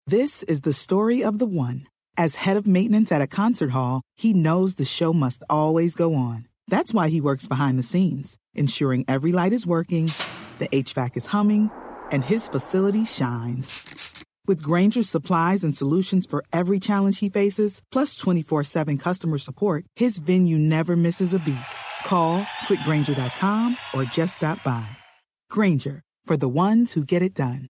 This is the story of the one. As head of maintenance at a concert hall, he knows the show must always go on. That's why he works behind the scenes, ensuring every light is working, the HVAC is humming, and his facility shines. With Grainger's supplies and solutions for every challenge he faces, plus 24/7 customer support, his venue never misses a beat. Call quickgrainger.com or just stop by. Grainger, for the ones who get it done.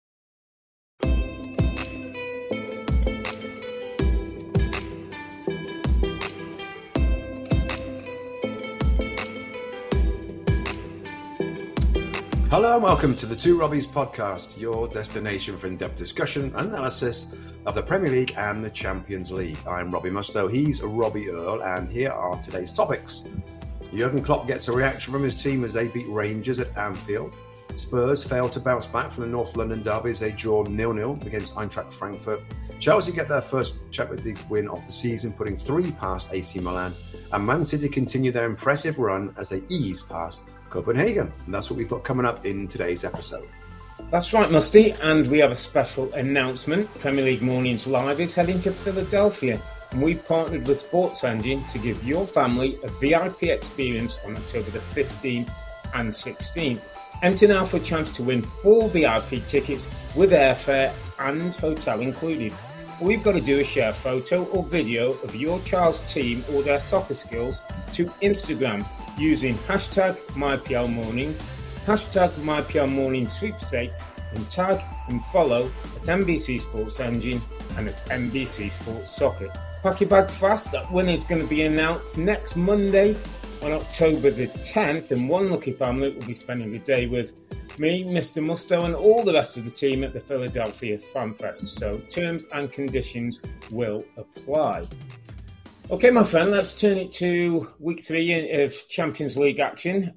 Hello and welcome to the Two Robbies podcast, your destination for in-depth discussion and analysis of the Premier League and the Champions League. I'm Robbie Mustoe, he's Robbie Earle, and here are today's topics. Jurgen Klopp gets a reaction from his team as they beat Rangers at Anfield. Spurs fail to bounce back from the North London derby as they draw 0-0 against Eintracht Frankfurt. Chelsea get their first Champions League win of the season, putting 3 past AC Milan. And Man City continue their impressive run as they ease past Copenhagen. And that's what we've got coming up in today's episode. That's right, Musty, and we have a special announcement. Premier League Mornings Live is heading to Philadelphia, and we've partnered with Sports Engine to give your family a VIP experience on October the 15th and 16th. Enter now for a chance to win 4 VIP tickets with airfare and hotel included. All you've got to do is share a photo or video of your child's team or their soccer skills to Instagram using hashtag MyPLMornings, hashtag MyPLMorningssweepstakes, and tag and follow at NBC Sports Engine and at NBC Sports Soccer. Pack your bags fast, that winner is going to be announced next Monday on October the 10th, and one lucky family will be spending the day with me, Mr. Mustoe, and all the rest of the team at the Philadelphia Fan Fest. So terms and conditions will apply. Okay, my friend, let's turn it to week 3 of Champions League action.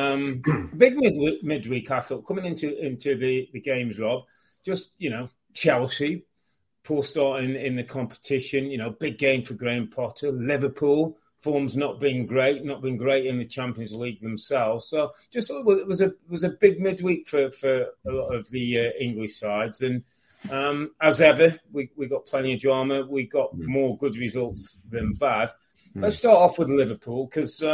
Big midweek, I thought, coming into the games, Rob. Just, Chelsea, poor start in the competition. Big game for Graham Potter. Liverpool, form's not been great in the Champions League themselves. So just it was a big midweek for a lot of the English sides. And as ever, we got plenty of drama. We got more good results than bad. Let's start off with Liverpool, because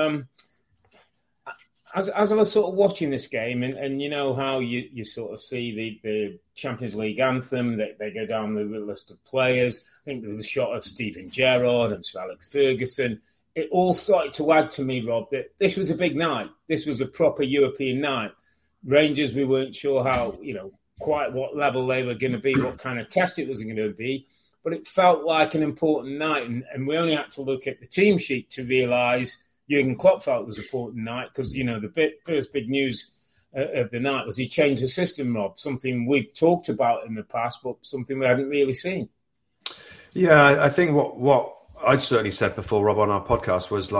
as I was sort of watching this game, and you know how you sort of see the Champions League anthem, they go down the list of players. I think there was a shot of Steven Gerrard and Sir Alex Ferguson. It all started to add to me, Rob, that this was a big night. This was a proper European night. Rangers, we weren't sure how, quite what level they were going to be, what kind of test it was going to be, but it felt like an important night, and we only had to look at the team sheet to realise Jurgen Klopp felt it was an important night, because, the first big news of the night was he changed the system, Rob, something we've talked about in the past, but something we hadn't really seen. Yeah, I think what I'd certainly said before, Rob, on our podcast was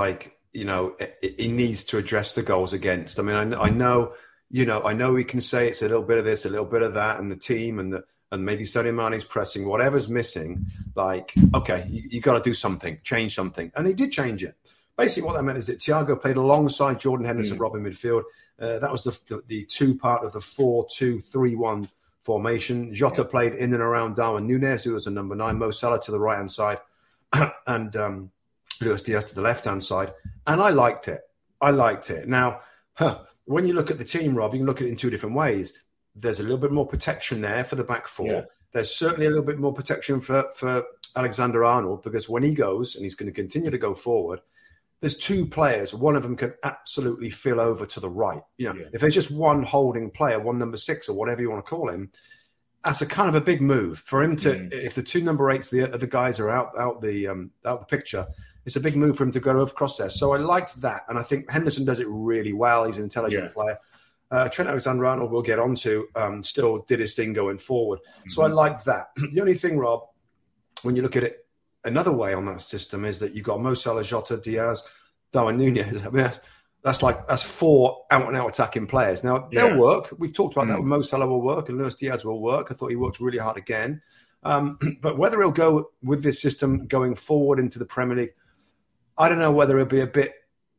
he needs to address the goals against. I mean, I know we can say it's a little bit of this, a little bit of that, and the team and maybe Sadio Mane's pressing, whatever's missing. Okay, you got to do something, change something, and he did change it. Basically, what that meant is that Thiago played alongside Jordan Henderson, Rob, in midfield. That was the 2 part of the 4-2-3-1 formation. Jota played in and around Darwin Núñez, who was a number 9, Mo Salah to the right hand side, and Luis Diaz to the left hand side, and I liked it. Now, when you look at the team, Rob, you can look at it in 2 different ways. There's a little bit more protection there for the back 4. Yeah. There's certainly a little bit more protection for Alexander-Arnold, because when he goes, and he's going to continue to go forward, there's 2 players. One of them can absolutely fill over to the right. If there's just one holding player, one number 6 or whatever you want to call him, that's a kind of a big move for him to. If the 2 number 8s, the other guys are out the picture, it's a big move for him to go across there. So I liked that, and I think Henderson does it really well. He's an intelligent player. Trent Alexander-Arnold, we'll get on to, still did his thing going forward. So I like that. The only thing, Rob, when you look at it another way on that system, is that you've got Mo Salah, Jota, Diaz, Darwin Núñez. I mean, that's 4 out-and-out attacking players. Now, they'll work. We've talked about that. Mo Salah will work and Luis Diaz will work. I thought he worked really hard again. But whether he'll go with this system going forward into the Premier League, I don't know whether he'll be a bit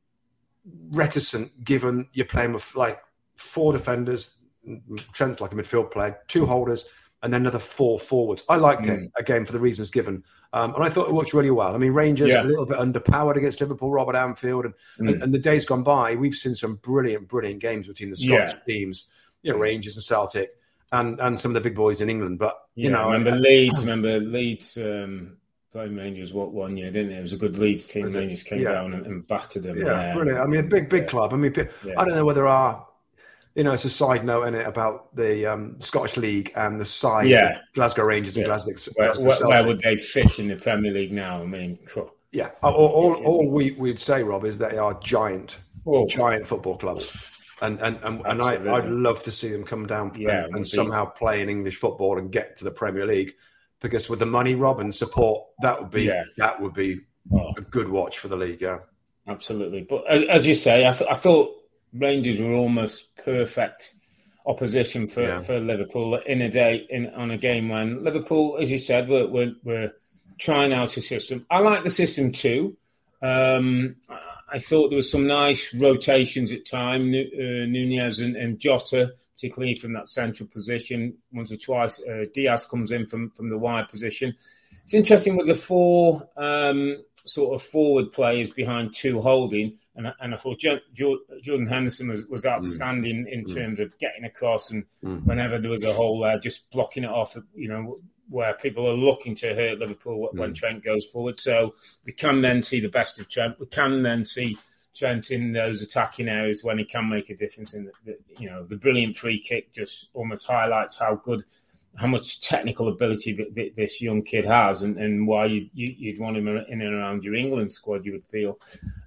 reticent, given you're playing with 4 defenders, Trent's like a midfield player, 2 holders, and then another 4 forwards. I liked it, again, for the reasons given. And I thought it worked really well. I mean, Rangers a little bit underpowered against Liverpool, Rob, at Anfield. And the days gone by, we've seen some brilliant games between the Scottish teams, Rangers and Celtic, and some of the big boys in England. But, remember Leeds playing Rangers one year, didn't it? It was a good Leeds team. Rangers came down and battered them. Yeah, brilliant. I mean, a big club. I mean, I don't know whether it's a side note in it about the Scottish League and the size of Glasgow Rangers and Glasgow Celtic. Where would they fit in the Premier League now? I mean, cool. Yeah. All we'd say, Rob, is that they are giant football clubs. And I'd love to see them come down and somehow play in English football and get to the Premier League. Because with the money, Rob, and support, that would be a good watch for the league. Yeah, absolutely. But as you say, I thought Rangers were almost perfect opposition for Liverpool on a game when Liverpool, as you said, were trying out a system. I like the system too. I thought there was some nice rotations at times. Nunez and Jota, particularly from that central position. Once or twice, Diaz comes in from the wide position. It's interesting with the 4 sort of forward players behind 2 holding, and I thought Jordan Henderson was outstanding in terms of getting across, and whenever there was a hole there, just blocking it off, where people are looking to hurt Liverpool when Trent goes forward. So we can then see the best of Trent. We can then see Trent in those attacking areas when he can make a difference. In the brilliant free kick just almost highlights how much technical ability this young kid has, and why you'd want him in and around your England squad. You would feel.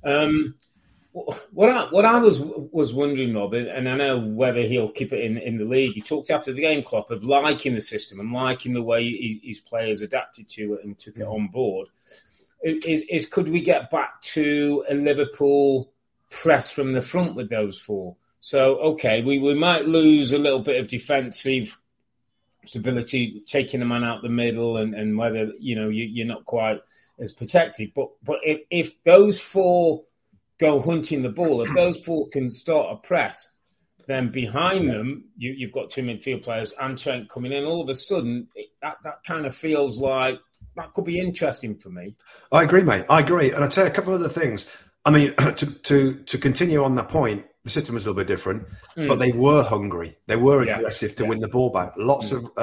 What I was wondering, Rob, and I know whether he'll keep it in the league. He talked after the game, Klopp, of liking the system and liking the way his players adapted to it and took it on board. Is could we get back to a Liverpool press from the front with those 4? So, okay, we might lose a little bit of defensive stability, taking the man out the middle and whether, you're not quite as protected. But if those 4 go hunting the ball, if those 4 can start a press, then behind them, you've got 2 midfield players and Trent coming in. All of a sudden, that kind of feels like that could be interesting for me. I agree, mate. I agree. And I'll tell you a couple of other things. I mean, to continue on that point, the system was a little bit different, but they were hungry. They were aggressive to win the ball back. Lots of,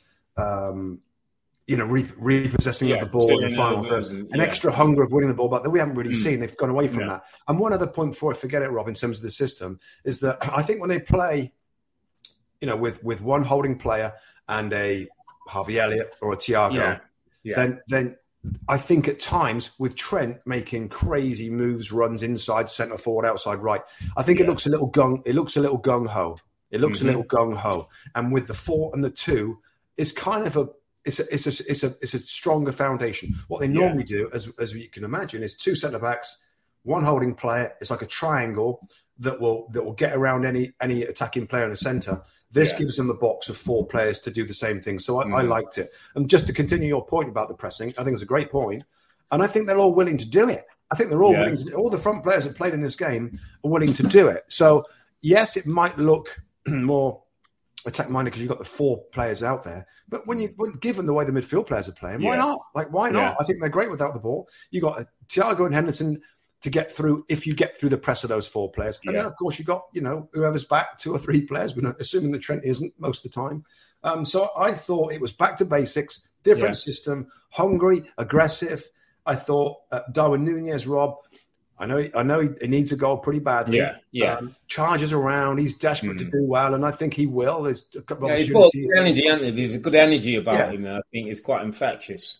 repossessing of the ball in the final third. An extra hunger of winning the ball back that we haven't really seen. They've gone away from that. And one other point before I forget it, Rob, in terms of the system, is that I think when they play, with one holding player and a Harvey Elliott or a Thiago, then I think at times with Trent making crazy moves, runs inside, centre forward, outside right, I think it looks a little gung. It looks a little gung ho. It looks a little gung ho. And with the 4 and the 2, it's kind of it's a stronger foundation. What they normally do, as you can imagine, is 2 centre backs, 1 holding player. It's like a triangle that will get around any attacking player in the centre. This gives them a box of 4 players to do the same thing. So I liked it. And just to continue your point about the pressing, I think it's a great point. And I think they're all willing to do it. I think they're all willing to do it. All the front players that played in this game are willing to do it. So, yes, it might look more attack-minded because you've got the 4 players out there. But given the way the midfield players are playing, why not? Why not? I think they're great without the ball. You got Thiago and Henderson to get through if you get through the press of those 4 players. And then, of course, you got, whoever's back, 2 or 3 players. We're not assuming that Trent isn't most of the time. So I thought it was back to basics, different system, hungry, aggressive. I thought Darwin Nunez, Rob, I know he needs a goal pretty badly. Charges around. He's desperate to do well, and I think he will. There's a couple of opportunities. There's a good energy about him. I think it's quite infectious.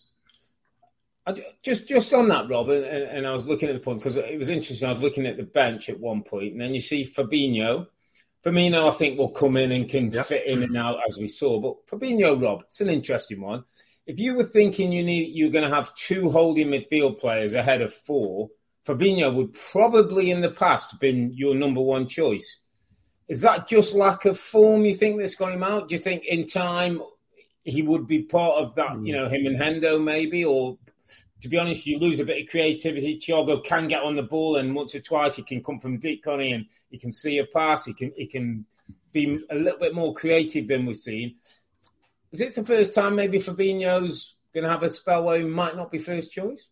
Just on that, Rob, and I was looking at the point because it was interesting. I was looking at the bench at one point, and then you see Fabinho. Firmino, I think, will come in and can fit in and out as we saw. But Fabinho, Rob, it's an interesting one. If you were thinking you're going to have 2 holding midfield players ahead of 4, Fabinho would probably in the past have been your number 1 choice. Is that just lack of form, you think, that's got him out? Do you think in time he would be part of that, him and Hendo maybe? Or, to be honest, you lose a bit of creativity. Thiago can get on the ball, and once or twice he can come from deep, Connie, and he can see a pass. He can be a little bit more creative than we've seen. Is it the first time maybe Fabinho's going to have a spell where he might not be first choice?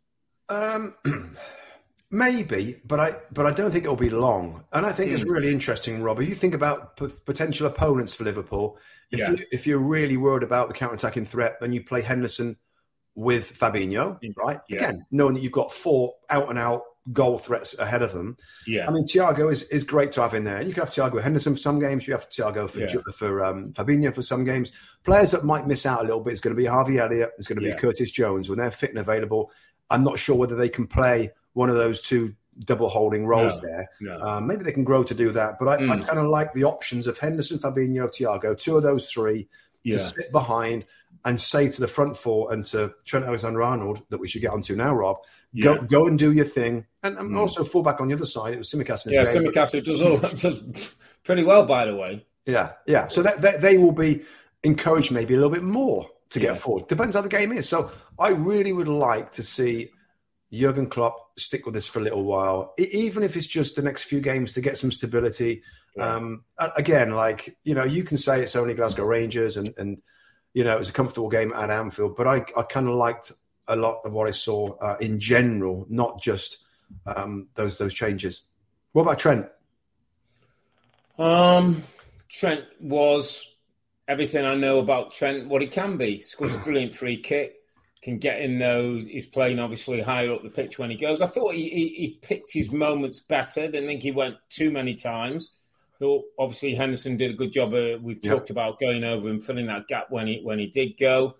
Maybe, but I don't think it'll be long. And I think it's really interesting, Robbie. You think about potential opponents for Liverpool. If you're really worried about the counter-attacking threat, then you play Henderson with Fabinho, right? Yeah. Again, knowing that you've got 4 out-and-out goal threats ahead of them. Yeah. I mean, Thiago is great to have in there. And you can have Thiago Henderson for some games. You have Thiago for Fabinho for some games. Players that might miss out a little bit is going to be Harvey Elliott. It's going to be Curtis Jones. When they're fit and available, I'm not sure whether they can play one of those 2 double holding roles there. No. Maybe they can grow to do that. But I kind of like the options of Henderson, Fabinho, Thiago, 2 of those 3 to sit behind and say to the front 4 and to Trent Alexander-Arnold, that we should get onto now, Rob, go and do your thing. And also fullback on the other side, it was Tsimikas in his game. Tsimikas does pretty well, by the way. Yeah. So they will be encouraged maybe a little bit more to get forward. Depends how the game is. So I really would like to see Jurgen Klopp stick with this for a little while, even if it's just the next few games to get some stability. Again, you can say it's only Glasgow Rangers and it was a comfortable game at Anfield, but I kind of liked a lot of what I saw in general, not just those changes. What about Trent? Trent was everything I know about Trent, what he can be. Scores a brilliant free kick. Can get in those. He's playing obviously higher up the pitch when he goes. I thought he picked his moments better. Didn't think he went too many times. Thought obviously Henderson did a good job. We've talked about going over and filling that gap when he did go.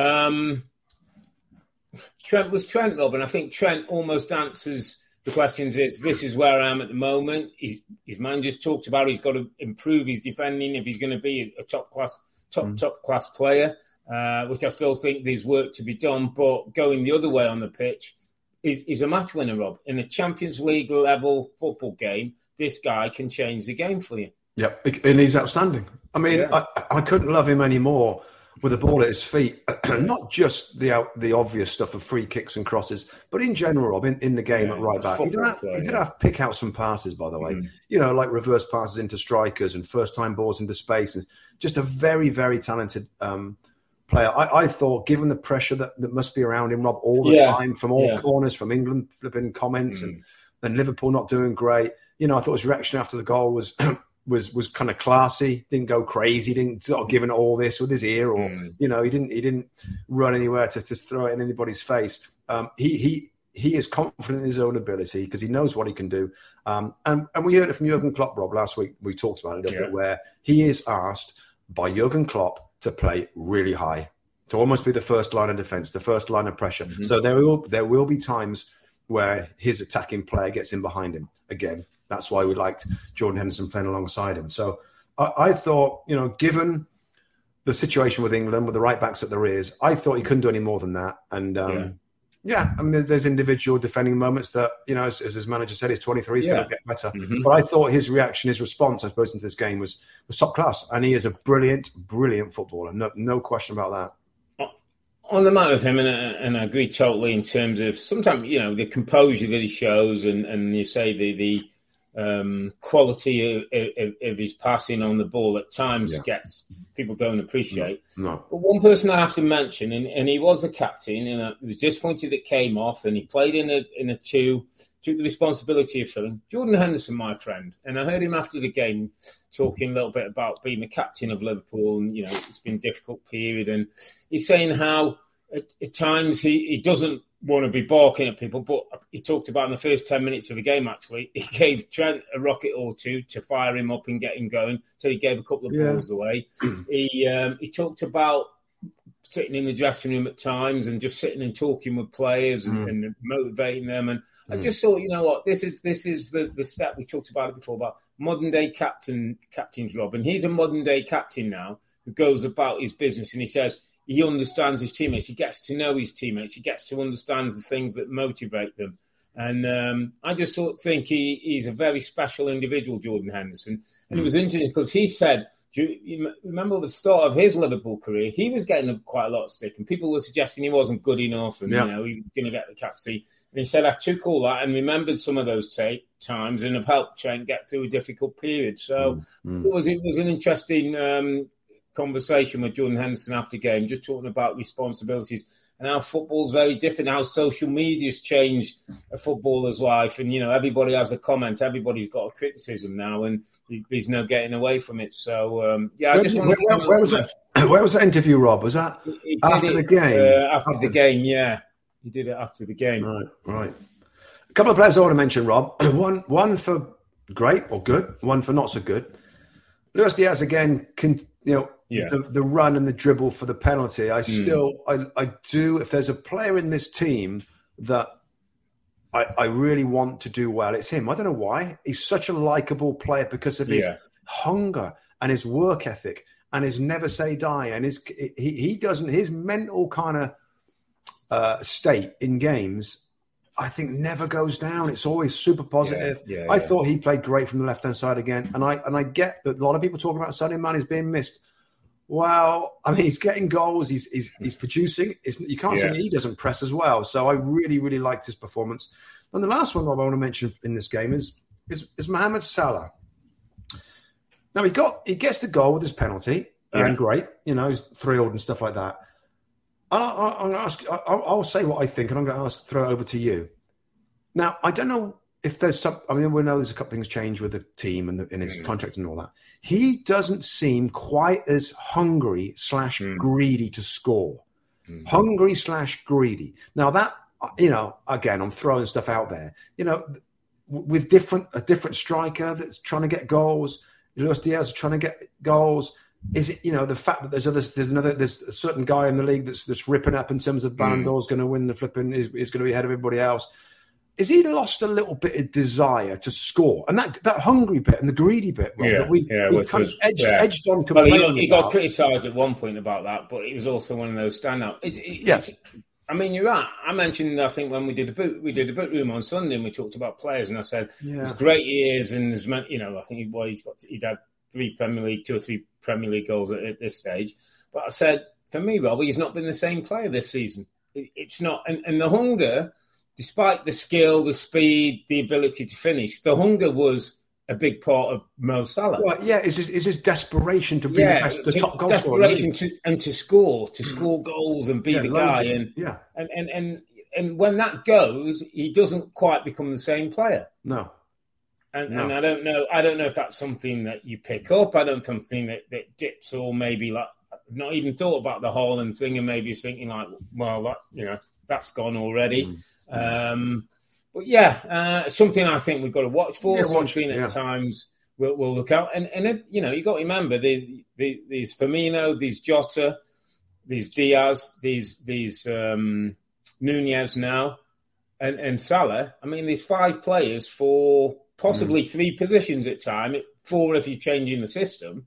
Trent was Trent, Rob, and I think Trent almost answers the questions. This is where I am at the moment. His man just talked about he's got to improve his defending if he's going to be a top class player. Which I still think there's work to be done, but going the other way on the pitch is a match winner, Rob. In a Champions League level football game, this guy can change the game for you. Yeah, and he's outstanding. I mean, I couldn't love him anymore with the ball at his feet. Not just the obvious stuff of free kicks and crosses, but in general, Rob, in the game at right back. He did have to pick out some passes, by the way. Like reverse passes into strikers and first-time balls into space. And just a very, very talented player. I thought, given the pressure that must be around him, Rob, all the time, from all corners, from England flipping comments and Liverpool not doing great. I thought his reaction after the goal was kind of classy. Didn't go crazy. Didn't sort of giving it all this with his ear, or he didn't run anywhere to throw it in anybody's face. He is confident in his own ability because he knows what he can do. And we heard it from Jurgen Klopp, Rob, last week. We talked about it a little bit, where he is asked by Jurgen Klopp to play really high, to almost be the first line of defence, the first line of pressure. So there will be times where his attacking player gets in behind him. Again, that's why we liked Jordan Henderson playing alongside him. So I thought, given the situation with England, with the right backs that there is, I thought he couldn't do any more than that. And I mean, there's individual defending moments that, as his manager said, he's 23, he's going to get better. But I thought his reaction, his response, I suppose, into this game was top class. And he is a brilliant, brilliant footballer. No question about that. On the matter of him, and I agree totally in terms of sometimes, the composure that he shows and you say the quality of his passing on the ball at times people don't appreciate. No. But one person I have to mention, and he was the captain, and I was disappointed that came off, and he played in a two, took the responsibility of filling. Jordan Henderson, my friend, and I heard him after the game talking a little bit about being the captain of Liverpool, and it's been a difficult period, and he's saying how at times he doesn't want to be barking at people, but he talked about in the first 10 minutes of the game, actually, he gave Trent a rocket or two to fire him up and get him going. So he gave a couple of balls away. He talked about sitting in the dressing room at times and just sitting and talking with players and motivating them. And I just thought, this is the step we talked about it before, about modern day captains, Rob. And he's a modern day captain now who goes about his business, and he says, he understands his teammates. He gets to know his teammates. He gets to understand the things that motivate them. And I just think he's a very special individual, Jordan Henderson. And it was interesting because he said, you remember at the start of his Liverpool career, he was getting quite a lot of stick, and people were suggesting he wasn't good enough and he was going to get the captaincy. And he said, I took all that and remembered some of those times and have helped Trent get through a difficult period. So it was an interesting conversation with Jordan Henderson after game, just talking about responsibilities and how football's very different, how social media's changed a footballer's life. And, everybody has a comment. Everybody's got a criticism now, and there's no getting away from it. So, I just want to... Where was that interview, Rob? Was that after the game? After the game, yeah. He did it after the game. Right. A couple of players I want to mention, Rob. One for great or good, one for not so good. Luis Diaz again, the run and the dribble for the penalty. I do. If there's a player in this team that I really want to do well, it's him. I don't know why. He's such a likable player because of his hunger and his work ethic and his never say die, and his mental kind of state in games, I think, never goes down. It's always super positive. I thought he played great from the left-hand side again. And I get that a lot of people talking about Sadio Mane is being missed. Well, I mean, he's getting goals. He's producing. You can't say he doesn't press as well. So I really, really liked his performance. And the last one, Rob, I want to mention in this game is Mohamed Salah. Now, he gets the goal with his penalty. And great. He's thrilled and stuff like that. I'm going to ask. I'll say what I think, and I'm going to throw it over to you. Now, I don't know if there's some. I mean, we know there's a couple things changed with the team and in his contract and all that. He doesn't seem quite as hungry / greedy to score. Hungry / greedy. Now that again, I'm throwing stuff out there. With a different striker that's trying to get goals. Luis Diaz is trying to get goals. Is it the fact that there's a certain guy in the league that's ripping up in terms of Ballon d'Or, is going to win the flipping, is going to be ahead of everybody else? Is he lost a little bit of desire to score, and that hungry bit and the greedy bit, Rob, that we kind of edged on? Well, he got criticised at one point about that, but it was also one of those standout. I mean, you're right. I mentioned, I think when we did a book room on Sunday, and we talked about players, and I said there's great years, and there's I think he'd had 2 or 3 Premier League goals at this stage. But I said, for me, Robbie, he's not been the same player this season. It's not. And the hunger, despite the skill, the speed, the ability to finish, the hunger was a big part of Mo Salah. Well, is his desperation to be the top goal scorer. Desperation to score goals and be the guy. And when that goes, he doesn't quite become the same player. No. And I don't know if that's something that you pick up. I don't think that dips, or maybe like not even thought about the Haaland thing, and maybe thinking like, well, that's gone already. But something I think we've got to watch for. Something at times we'll look out. And you got to remember these Firmino, these Jota, these Diaz, these Nunez now, and Salah. I mean, these 5 players for possibly 3 positions at time, 4 if you're changing the system.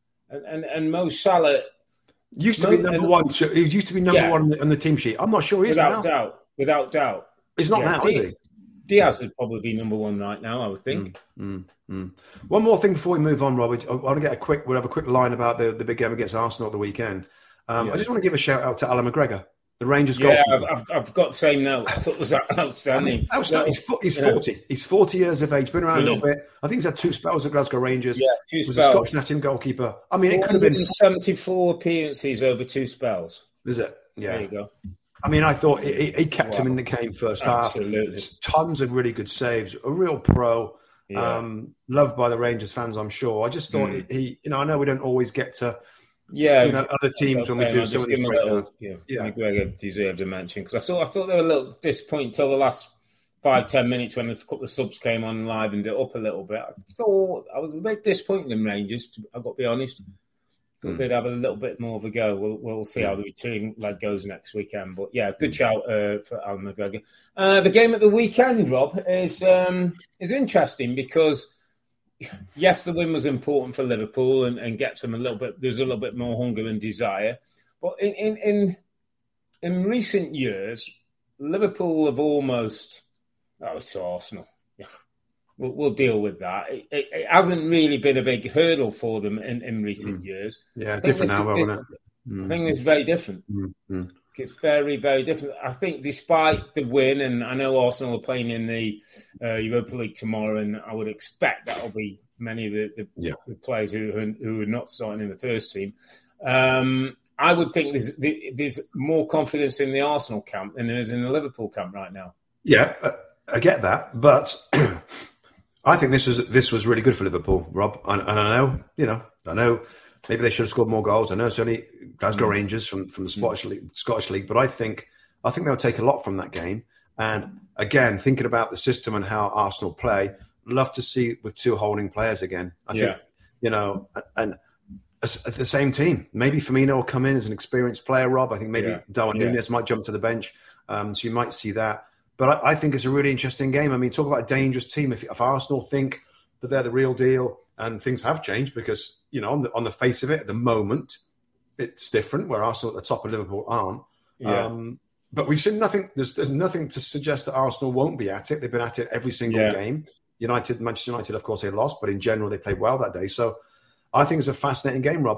And Mo Salah used to be number one. He used to be number one on the team sheet. I'm not sure he is now. Without doubt. He's not now, is he? Diaz would probably be number 1 right now, I would think. One more thing before we move on, Robert. I want to get we'll have a quick line about the big game against Arsenal at the the weekend. I just want to give a shout out to Alan McGregor, the Rangers goalkeeper. Yeah, I've got the same note. I thought it was outstanding. He's 40. He's 40 years of age, been around a little bit. I think he's had 2 spells at Glasgow Rangers. Yeah, 2 spells. Was a Scotch National goalkeeper. I mean, it could have been 74 appearances over 2 spells. Is it? Yeah. There you go. I mean, I thought he kept him in the game first half. Tons of really good saves. A real pro. Loved by the Rangers fans, I'm sure. I just thought he I know we don't always get to other teams when we do some of these breakdowns. McGregor deserved a mention, because I thought they were a little disappointed until the last 5-10 minutes when a couple of subs came on live and it up a little bit. I thought I was a bit disappointed in Rangers, I've got to be honest. They'd have a little bit more of a go. We'll see how the return leg goes next weekend. But good shout for Alan McGregor. The game at the weekend, Rob, is interesting because yes, the win was important for Liverpool and gets them there's a little bit more hunger and desire. But in recent years, Liverpool have almost it's Arsenal. We'll deal with that. It hasn't really been a big hurdle for them in recent years. Yeah, different now, isn't it? I think it's very different. It's very, very different. I think despite the win, and I know Arsenal are playing in the Europa League tomorrow, and I would expect that'll be many of the players who are not starting in the first team. I would think there's more confidence in the Arsenal camp than there is in the Liverpool camp right now. Yeah, I get that, but I think this was really good for Liverpool, Rob. And I know maybe they should have scored more goals. I know it's only Glasgow Rangers from the Scottish League, but I think they'll take a lot from that game. And again, thinking about the system and how Arsenal play, love to see with two holding players again. I think, and the same team. Maybe Firmino will come in as an experienced player, Rob. I think maybe Darwin Núñez might jump to the bench. So you might see that. But I think it's a really interesting game. I mean, talk about a dangerous team. If Arsenal think that they're the real deal, and things have changed because, on the face of it, at the moment, it's different, where Arsenal at the top of Liverpool aren't. Yeah. But we've seen nothing. There's nothing to suggest that Arsenal won't be at it. They've been at it every single game. Manchester United, of course, they lost, but in general, they played well that day. So I think it's a fascinating game, Rob.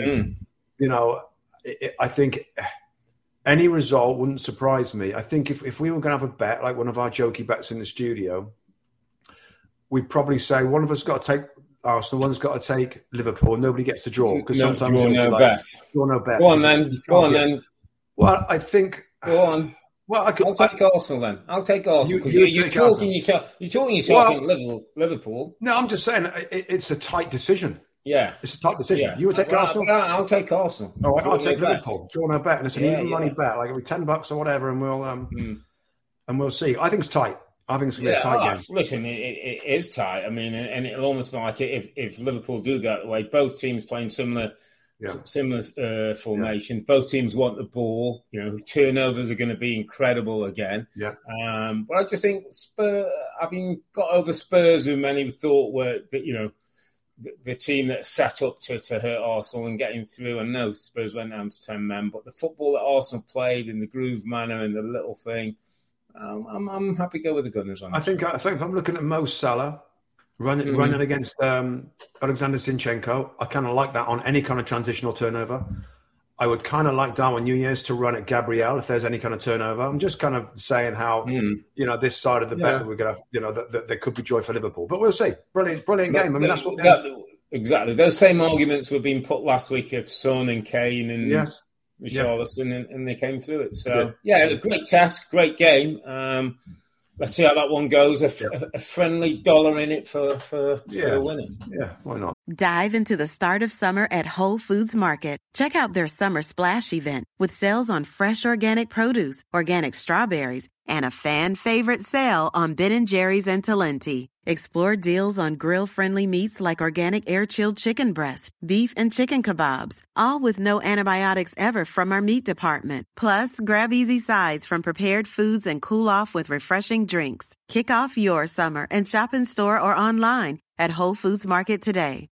I think any result wouldn't surprise me. I think if we were going to have a bet, like one of our jokey bets in the studio, we'd probably say one of us got to take Arsenal, one's got to take Liverpool. Nobody gets to draw because sometimes draw no bet. Draw no bet. Go on then. Well, I think. Go on. Well, I'll take Arsenal then. I'll take Arsenal because you're talking yourself in Liverpool. No, I'm just saying it's a tight decision. Yeah, it's a tight decision. Yeah. You would take Arsenal. I'll take Arsenal. All right, I'll take Liverpool. Draw no bet, and it's an even money bet. Like it'll be $10 or whatever, and we'll see. I think it's tight. I think it's going to be a tight game. Listen, it is tight. I mean, and it'll almost be like if Liverpool do go that way, both teams playing similar formation. Yeah. Both teams want the ball. Turnovers are going to be incredible again. Yeah. But I just think Spurs, having got over Spurs, who many thought were the team that set up to hurt Arsenal and getting through. And no, Spurs went down to 10 men. But the football that Arsenal played in the groove manner and the little thing, I'm happy to go with the Gunners on. I think if I'm looking at Mo Salah running against Alexander Zinchenko, I kind of like that on any kind of transitional turnover. I would kind of like Darwin Núñez to run at Gabriel if there's any kind of turnover. I'm just kind of saying how this side of the bet that we're going to have, that there could be joy for Liverpool, but we'll see. Brilliant game. I mean, that's what exactly. Those same arguments were being put last week of Son and Kane and Richarlison, and they came through it. So a great test, great game. Let's see how that one goes. A friendly dollar in it for the winner. Yeah, why not? Dive into the start of summer at Whole Foods Market. Check out their Summer Splash event with sales on fresh organic produce, organic strawberries, and a fan-favorite sale on Ben & Jerry's and Talenti. Explore deals on grill-friendly meats like organic air-chilled chicken breast, beef and chicken kebabs, all with no antibiotics ever from our meat department. Plus, grab easy sides from prepared foods and cool off with refreshing drinks. Kick off your summer and shop in store or online at Whole Foods Market today.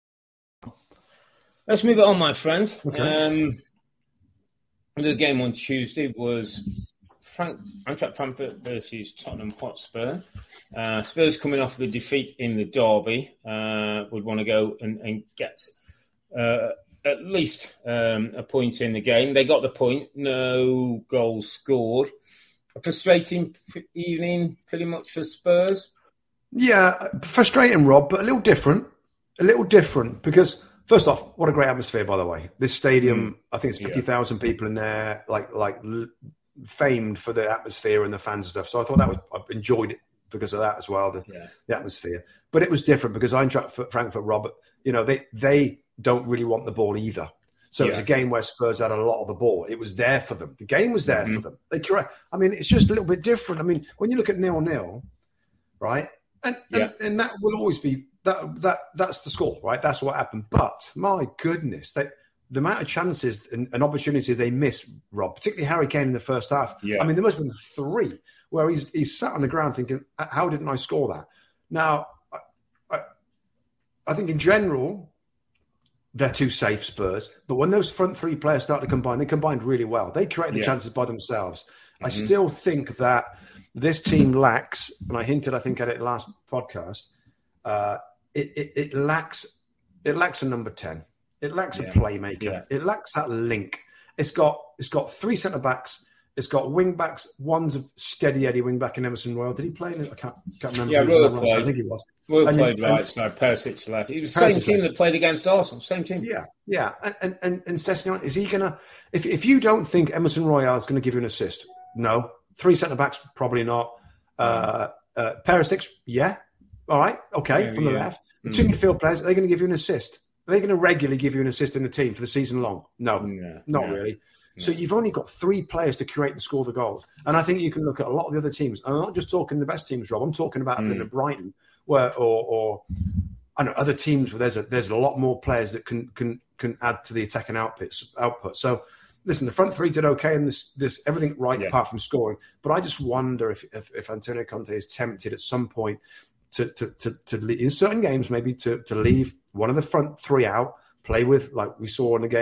Let's move it on, my friend. Okay. The game on Tuesday was Eintracht Frankfurt versus Tottenham Hotspur. Spurs coming off the defeat in the derby would want to go and get at least a point in the game. They got the point, no goals scored. A frustrating evening pretty much for Spurs. Yeah, frustrating, Rob, but a little different. Because first off, what a great atmosphere, by the way. This stadium, I think it's 50,000 people in there, like famed for the atmosphere and the fans and stuff. So I thought I enjoyed it because of that as well, the atmosphere. But it was different because Eintracht Frankfurt, Robert, they don't really want the ball either. So it was a game where Spurs had a lot of the ball. It was there for them. The game was there for them. I mean, it's just a little bit different. I mean, when you look at 0-0, right? And that will always be that's the score, right? That's what happened. But my goodness, the amount of chances and opportunities they missed, Rob, particularly Harry Kane in the first half. Yeah. I mean, there must have been 3 where he's sat on the ground thinking, how didn't I score that? Now, I think in general, they're too safe, Spurs. But when those front 3 players start to combine, they combined really well. They created the chances by themselves. I still think that this team lacks, and I hinted, I think, at it last podcast, it lacks a number 10. It lacks a playmaker. Yeah. It lacks that link. It's got 3 centre-backs It's got wing backs. One's a steady Eddie wing back in Emerson Royal. Did he play in it? I can't remember. Yeah, Royal played. I think he was. Royal played right side. Perisic left. It was the same team that played against Arsenal. Same team. Yeah. And Sessegnon, is he going to... If you don't think Emerson Royal is going to give you an assist, no. 3 centre-backs, probably not. Perisic, yeah. All right, okay, from the left. The 2 midfield players, are they going to give you an assist? Are they going to regularly give you an assist in the team for the season long? No, not really. So you've only got 3 players to create and score the goals. And I think you can look at a lot of the other teams. And I'm not just talking the best teams, Rob. I'm talking about Brighton, where or I know other teams where there's a lot more players that can add to the attacking output. So listen, the front 3 did okay, and this everything right apart from scoring. But I just wonder if Antonio Conte is tempted at some point to in certain games maybe to leave one of the front 3 out. Play with, like we saw in the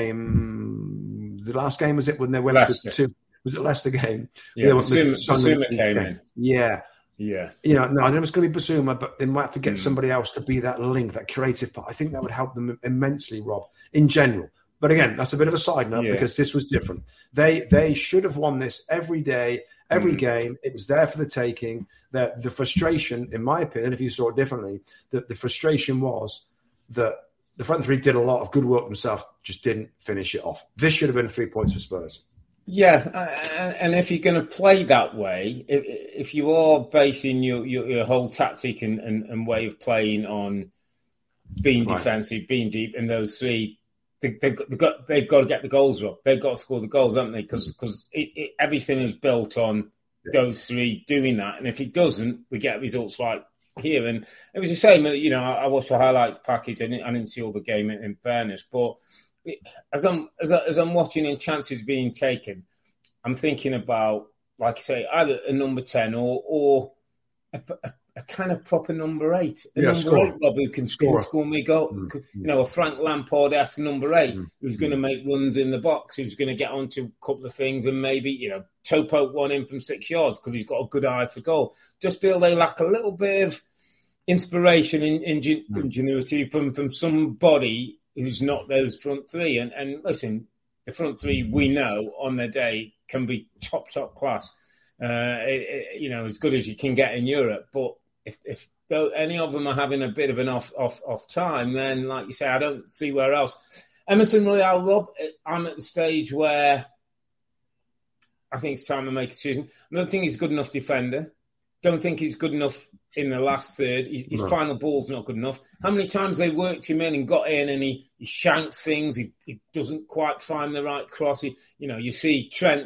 game. The last game, was it when they went to was it Leicester game? Yeah, Basuma came in. Yeah. You know, no, I know it's going to be Basuma, but they might have to get somebody else to be that link, that creative part. I think that would help them immensely, Rob, in general. But again, that's a bit of a side note because this was different. They should have won this every day, every game. It was there for the taking. The frustration, in my opinion, if you saw it differently, the frustration was that the front 3 did a lot of good work themselves, just didn't finish it off. This should have been 3 points for Spurs. Yeah, and if you're going to play that way, if you are basing your whole tactic and way of playing on being defensive, being deep, and those 3, they've got to get the goals up. They've got to score the goals, haven't they? Because everything is built on those 3 doing that. And if it doesn't, we get results like here. And it was the same, you know, I watched the highlights package. I didn't see all the game in fairness, but as I'm watching and chances being taken, I'm thinking about, like I say, either a number 10 or a kind of proper number 8. Number 8, Rob, who can score me goal. You know, a Frank Lampard-esque number 8 who's going to make runs in the box, who's going to get onto a couple of things and maybe, you know, toe poke one in from 6 yards because he's got a good eye for goal. Just feel they lack a little bit of inspiration and ingenuity from somebody who's not those front 3. And listen, the front 3 we know on their day can be top class. You know, as good as you can get in Europe. But if any of them are having a bit of an off time, then, like you say, I don't see where else. Emerson Royal, Rob, I'm at the stage where I think it's time to make a decision. I don't think he's a good enough defender. Don't think he's good enough in the last third. His final ball's not good enough. How many times they worked him in and got in and he shanks things. He doesn't quite find the right cross. You see Trent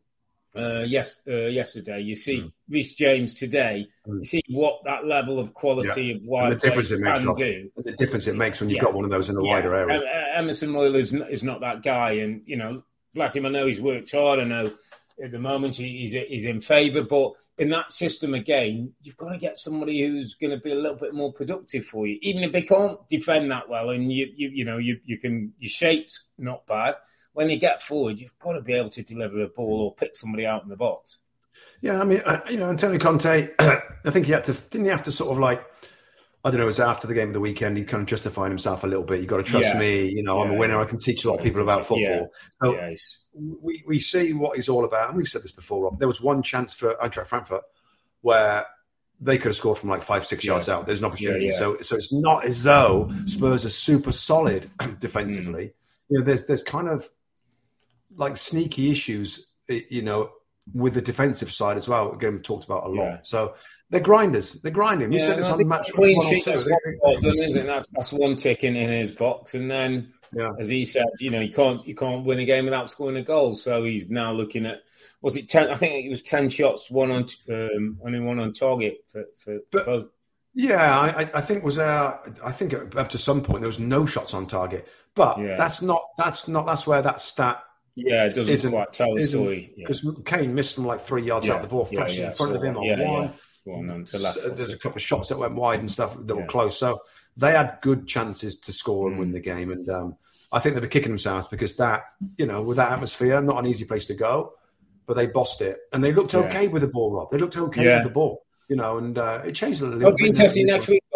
yesterday. You see Reece James today. You see what that level of quality of wide the difference it makes can do. The difference it makes when you've got one of those in a wider area. Emerson Royal is not that guy. And, you know, bless him, I know he's worked hard. I know at the moment he's in favour. But in that system, again, you've got to get somebody who's going to be a little bit more productive for you. Even if they can't defend that well and your shape's not bad. When you get forward, you've got to be able to deliver a ball or pick somebody out in the box. Yeah, I mean, Antonio Conte, I think didn't he have to sort of like, I don't know, it was after the game of the weekend, he kind of justified himself a little bit. You've got to trust me, I'm a winner, I can teach a lot of people about football. So we see what he's all about, and we've said this before, Rob. There was one chance for Eintracht Frankfurt where they could have scored from like 5-6 yards out. There's an opportunity. So it's not as though Spurs are super solid defensively. You know, there's kind of like sneaky issues, with the defensive side as well. Again, we talked about a lot. So they're grinders. They're grinding. We said this on match clean sheet. That's one tick in his box, and then as he said, you can't win a game without scoring a goal. So he's now looking at, was it 10? I think it was 10 shots, only one on target for both. Yeah, I think up to some point there was no shots on target, but that's where that stat. Yeah, it doesn't quite tell the story. Because Kane missed from like 3 yards out the ball, fresh in front of him on one. There's a couple of shots that went wide and stuff that were close. So they had good chances to score and win the game. And I think they were kicking themselves because that, with that atmosphere, not an easy place to go, but they bossed it. And they looked okay with the ball, Rob. They looked okay with the ball, and it changed a little bit. It'll be interesting next week.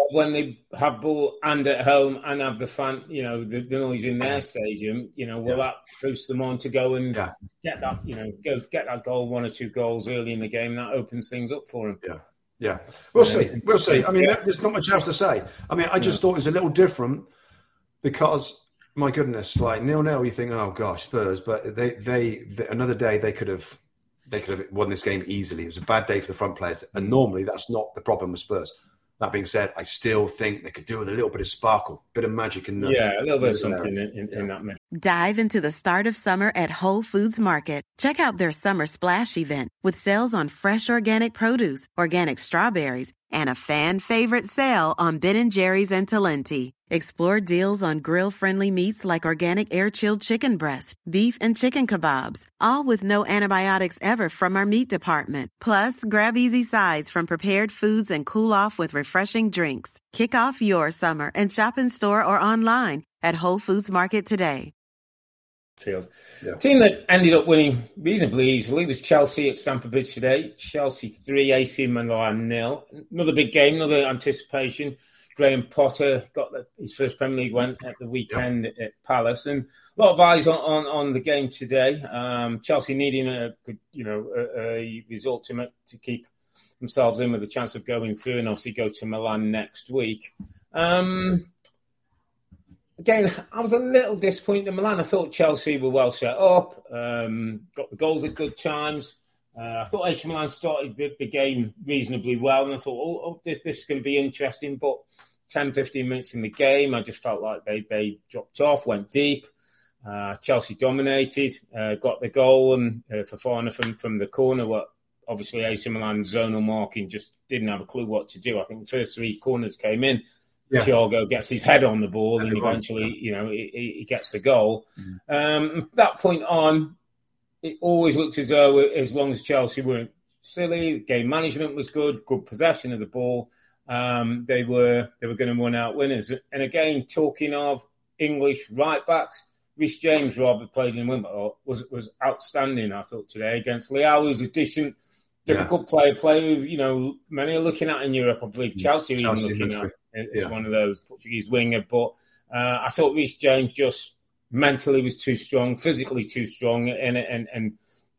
when they have ball and at home and have the fan, the noise in their stadium, will that boost them on to go and get that, get that goal, 1 or 2 goals early in the game? That opens things up for them. Yeah. We'll see. I mean, there's not much else to say. I mean, I just thought it was a little different because, my goodness, like 0-0, you think, oh gosh, Spurs, but they another day they could have won this game easily. It was a bad day for the front players, and normally that's not the problem with Spurs. That being said, I still think they could do with a little bit of sparkle, bit of magic in there. Yeah, a little bit of something in that mix. Dive into the start of summer at Whole Foods Market. Check out their Summer Splash event with sales on fresh organic produce, organic strawberries, and a fan-favorite sale on Ben & Jerry's and Talenti. Explore deals on grill-friendly meats like organic air-chilled chicken breast, beef and chicken kebabs, all with no antibiotics ever from our meat department. Plus, grab easy sides from prepared foods and cool off with refreshing drinks. Kick off your summer and shop in store or online at Whole Foods Market today. Team that ended up winning reasonably easily was Chelsea at Stamford Bridge today. Chelsea 3, AC Milan 0. Another big game, another anticipation. Graham Potter got his first Premier League win at the weekend at Palace, and a lot of eyes on the game today. Chelsea needing a result to keep themselves in with a chance of going through, and obviously go to Milan next week. Again, I was a little disappointed in Milan. I thought Chelsea were well set up, got the goals at good times. I thought AC Milan started the game reasonably well, and I thought, this is going to be interesting. But 10, 15 minutes in the game, I just felt like they dropped off, went deep. Chelsea dominated, got the goal and Fofana from the corner. What obviously AC Milan zonal marking just didn't have a clue what to do. I think the first 3 corners came in. Thiago gets his head on the ball and eventually, he gets the goal. From that point on, it always looked as though, as long as Chelsea weren't silly, game management was good possession of the ball, they were going to run out winners. And again, talking of English right backs, Reece James, Robert, played in Wimbledon, was outstanding, I thought, today against Leao, who's a decent, difficult player who, many are looking at in Europe. I believe Chelsea are even looking at as one of those Portuguese winger. But I thought Reece James just mentally was too strong, physically too strong, and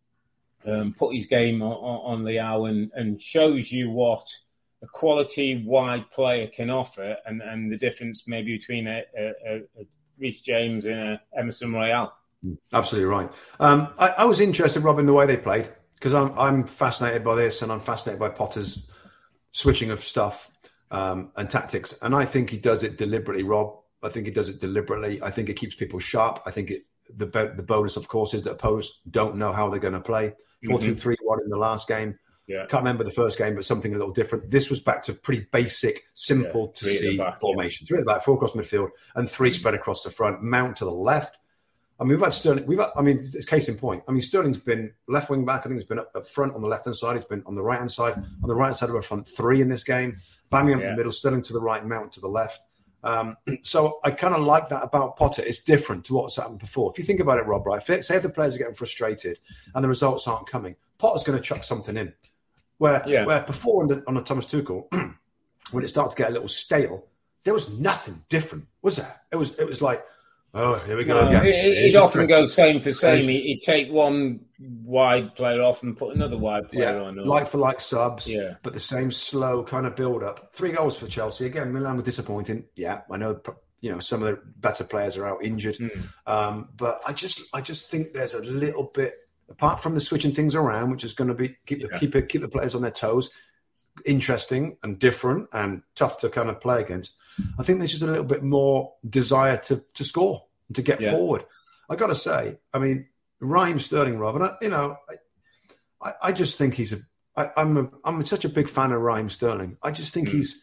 put his game on Leao and shows you what a quality wide player can offer, and the difference maybe between a Reece James and a Emerson Royal. Absolutely right. I was interested, Rob, in the way they played, because I'm fascinated by this, and I'm fascinated by Potter's switching of stuff and tactics, and I think he does it deliberately, Rob. I think he does it deliberately. I think it keeps people sharp. I think the bonus, of course, is that opponents don't know how they're going to play. 4-2-3-1 in the last game. Yeah. Can't remember the first game, but something a little different. This was back to pretty basic, simple to see formation. 3 at the back, 4 across midfield, and 3 spread across the front. Mount to the left. I mean, we've had Sterling. It's case in point. I mean, Sterling's been left wing back. I think he's been up front on the left hand side. He's been on the right hand side. On the right hand side of our front 3 in this game. Bamian in the middle, Sterling to the right, Mount to the left. So I kind of like that about Potter. It's different to what's happened before. If you think about it, Rob, right? Say if the players are getting frustrated and the results aren't coming, Potter's going to chuck something in. Where before on the Thomas Tuchel, when it started to get a little stale, there was nothing different, was there? It was like, oh, here we go again. He'd often go same for same. He'd take one wide player off and put another wide player on. Like for like subs, but the same slow kind of build up. 3 goals for Chelsea. Again, Milan were disappointing. Yeah, I know, some of the better players are out injured. But I just think there's a little bit, apart from the switching things around, which is going to be keep the players on their toes, interesting and different and tough to kind of play against. I think there's just a little bit more desire to score and to get forward. I got to say, I mean, Raheem Sterling, Rob, and I just think I'm such a big fan of Raheem Sterling. I just think he's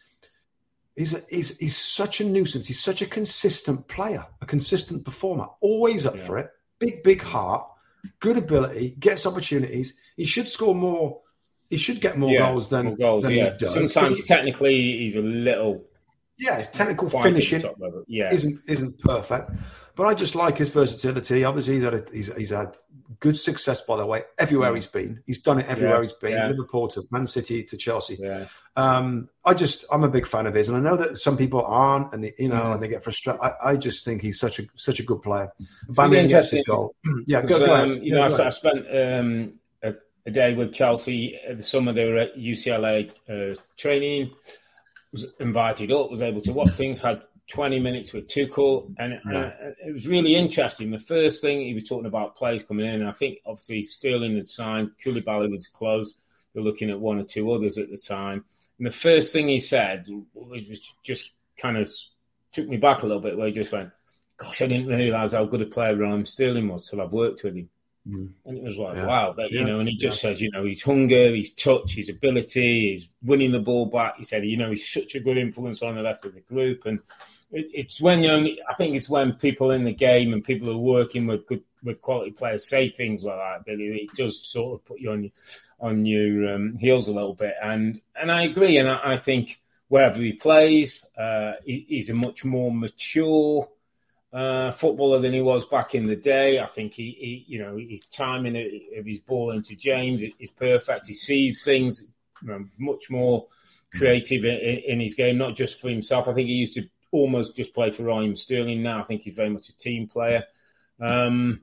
such a nuisance. He's such a consistent player, a consistent performer, always up for it. Big heart. Good ability, gets opportunities. He should score more. He should get more goals than he does. Sometimes technically he's a little. Yeah, his technical finishing isn't perfect, but I just like his versatility. Obviously, he's had good success, by the way, everywhere he's been. He's done it everywhere he's been. Yeah. Liverpool to Man City to Chelsea. Yeah. I'm a big fan of his, and I know that some people aren't, and and they get frustrated. I just think he's such a good player. Bamian gets his goal. Yeah, go ahead. I spent a day with Chelsea at the summer. They were at UCLA training. Was invited up, was able to watch things. Had 20 minutes with Tuchel, and it was really interesting. The first thing he was talking about players coming in, and I think obviously Sterling had signed, Koulibaly was close. They're looking at one or two others at the time. And the first thing he said was just kind of took me back a little bit, where he just went, "Gosh, I didn't realise how good a player Raheem Sterling was till I've worked with him." And it was like, wow, and he just says, his hunger, his touch, his ability, his winning the ball back. He said, he's such a good influence on the rest of the group. And it's when I think it's when people in the game and people who are working with quality players say things like that it does sort of put you on your heels a little bit. And I agree. And I think wherever he plays, he's a much more mature footballer than he was back in the day. I think he his timing of his ball into James is perfect. He sees things much more creative in his game, not just for himself. I think he used to almost just play for Raheem Sterling. Now I think he's very much a team player, and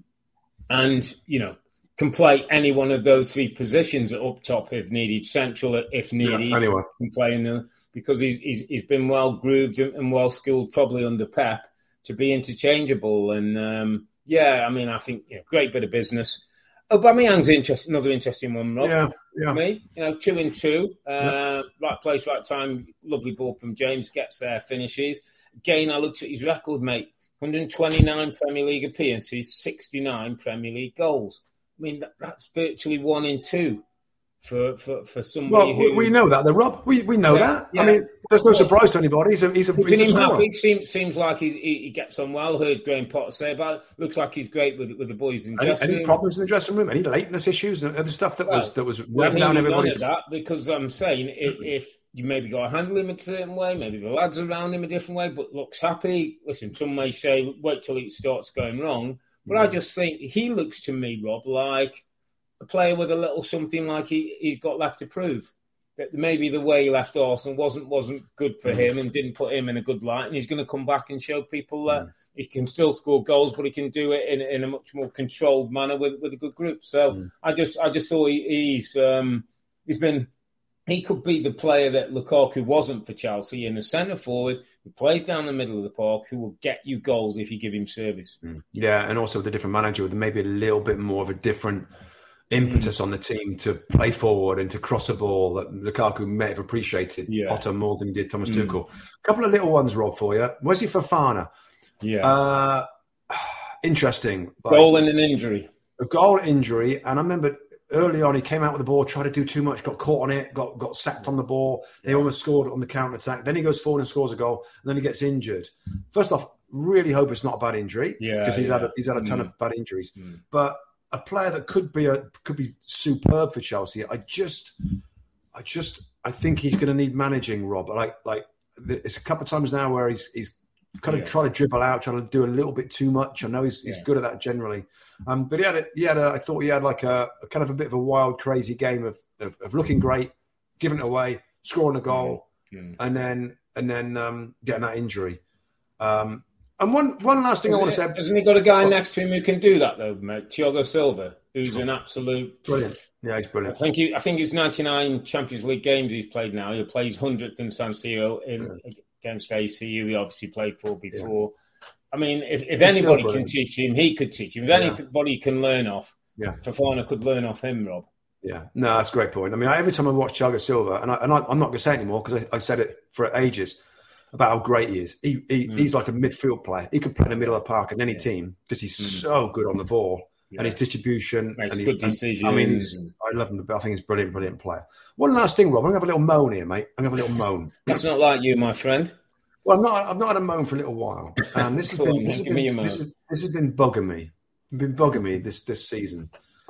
can play any one of those three positions up top if needed, central if needed. Anyway, can play because he's been well grooved and well skilled, probably under Pep, to be interchangeable. And I think great bit of business. Aubameyang's another interesting one, Rob. Yeah. For me, 2-2, right place, right time. Lovely ball from James, gets there, finishes. Again, I looked at his record, mate. 129 Premier League appearances, 69 Premier League goals. I mean, that's virtually 1 in 2 for somebody. Well, we know that, Rob. We know that. Yeah. I mean, there's no surprise to anybody. He's a scorer. Seems like he gets on well. Heard Graham Potter say about it. Looks like he's great with the boys in the dressing room. Any problems in the dressing room? Any lateness issues and other stuff that was running down everybody's. That because I'm saying if you maybe got to handle him a certain way, maybe the lads around him a different way, but looks happy. Listen, some may say wait till it starts going wrong, but I just think he looks to me, Rob, like a player with a little something like he's got left to prove. That maybe the way he left Arsenal wasn't good for him and didn't put him in a good light, and he's going to come back and show people that he can still score goals, but he can do it in a much more controlled manner with a good group. So I just thought he could be the player that Lukaku wasn't for Chelsea, in a centre forward who plays down the middle of the park, who will get you goals if you give him service. Yeah, and also with a different manager, with maybe a little bit more of a different impetus on the team to play forward and to cross a ball that Lukaku may have appreciated Potter more than he did Thomas Tuchel. A couple of little ones, Rob, for you. Wesley Fofana. Yeah. Interesting. Goal and an injury. A goal injury. And I remember early on he came out with the ball, tried to do too much, got caught on it, got sacked on the ball. They almost scored on the counter-attack. Then he goes forward and scores a goal, and then he gets injured. First off, really hope it's not a bad injury because he's had a ton of bad injuries. But a player that could be superb for Chelsea. I think he's going to need managing, Rob. Like it's a couple of times now where he's kind of trying to dribble out, trying to do a little bit too much. I know he's good at that generally, but I thought he had like a kind of a bit of a wild, crazy game of looking great, giving it away, scoring a goal, and then getting that injury. And one last thing I want to say. Hasn't he got a guy next to him who can do that, though, mate? Thiago Silva, who's an absolute... Brilliant. Yeah, he's brilliant. I think it's 99 Champions League games he's played now. He plays 100th in San Siro against AC, who he obviously played for before. Yeah. I mean, if anybody can teach him, he could teach him. If anybody can learn off, Fofana could learn off him, Rob. Yeah, no, that's a great point. I mean, every time I watch Thiago Silva, and I'm not going to say it anymore because I said it for ages, about how great he is. He's like a midfield player. He could play in the middle of the park in any team because he's so good on the ball and his distribution. Makes good decisions. I mean, I love him. I think he's a brilliant player. One last thing, Rob. I'm going to have a little moan here, mate. I'm going to have a little moan. That's not like you, my friend. Well, I've not had a moan for a little while. This has been bugging me. It's been bugging me this season.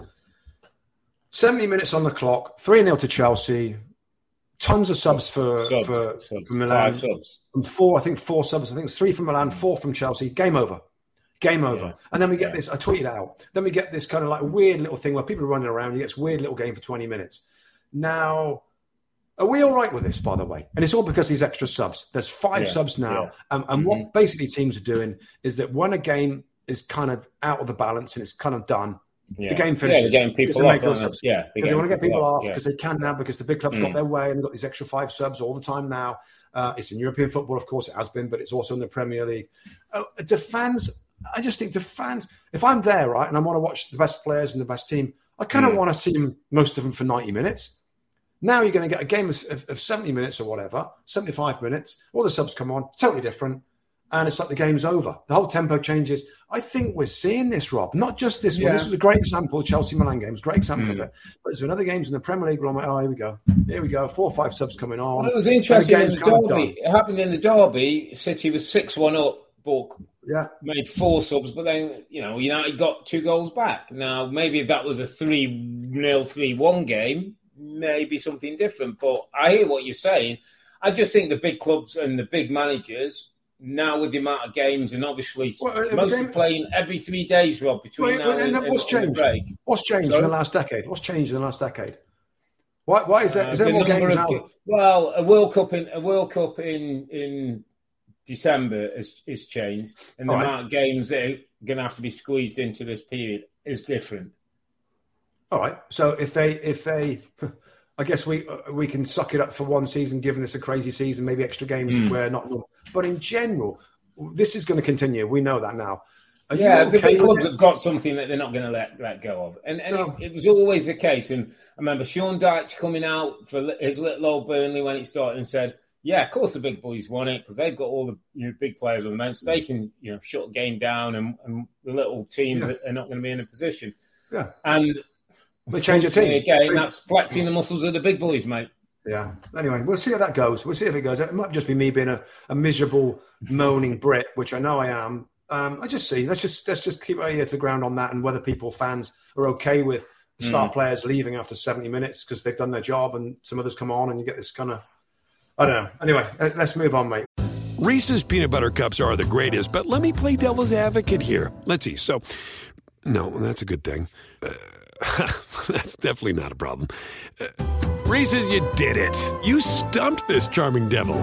70 minutes on the clock. 3-0 to Chelsea. Tons of subs for Milan. 5 subs. And 4 subs. I think it's 3 from Milan, 4 from Chelsea. Game over. Game over. And then we get this, I tweeted out, then we get this kind of like weird little thing where people are running around, you get this weird little game for 20 minutes. Now, are we all right with this, by the way? And it's all because these extra subs. There's 5 subs now. And what basically teams are doing is that when a game is kind of out of the balance and it's kind of done, the game finishes. Yeah, they're getting people off. Because they want to get people off because they can now, because the big clubs got their way and they've got these extra 5 subs all the time now. It's in European football, of course, it has been, but it's also in the Premier League. The fans, I just think the fans, if I'm there, right, and I want to watch the best players and the best team, I kind of want to see them, most of them, for 90 minutes. Now you're going to get a game of 70 minutes or whatever, 75 minutes, all the subs come on, totally different, and it's like the game's over. The whole tempo changes. I think we're seeing this, Rob, not just this one. This was a great example, the Chelsea-Milan game. It was a great example of it. But there's been other games in the Premier League where I'm like, oh, here we go, 4 or 5 subs coming on. Well, it was interesting in the derby. It happened in the derby. City was 6-1 up, but made 4 subs, but then, United got 2 goals back. Now, maybe if that was a 3-0, 3-1 game, maybe something different. But I hear what you're saying. I just think the big clubs and the big managers, now with the amount of games, and obviously mostly playing every 3 days, Rob, between now and the break. What's changed in the last decade? Why is there? Is there more games now? Well, a World Cup in December is changed, and the amount of games that are going to have to be squeezed into this period is different. All right. So if they, I guess we can suck it up for one season, given this a crazy season, maybe extra games where not. But in general, this is going to continue. We know that now. The big clubs have got something that they're not going to let go of, and it was always the case. And I remember Sean Dyche coming out for his little old Burnley when it started and said, "Yeah, of course the big boys want it because they've got all the big players on the bench. So they can shut a game down, and the little teams are not going to be in a position." Yeah, and they change a team again. That's flexing the muscles of the big boys, mate. Yeah. Anyway, we'll see how that goes. We'll see if it goes. It might just be me being a miserable, moaning Brit, which I know I am. Let's just keep our ear to the ground on that, and whether fans are okay with the star players leaving after 70 minutes because they've done their job, and some others come on, and you get this kind of, I don't know. Anyway, let's move on, mate. Reese's peanut butter cups are the greatest, but let me play devil's advocate here. Let's see. So, no, that's a good thing. That's definitely not a problem. Reese's, you did it. You stumped this charming devil.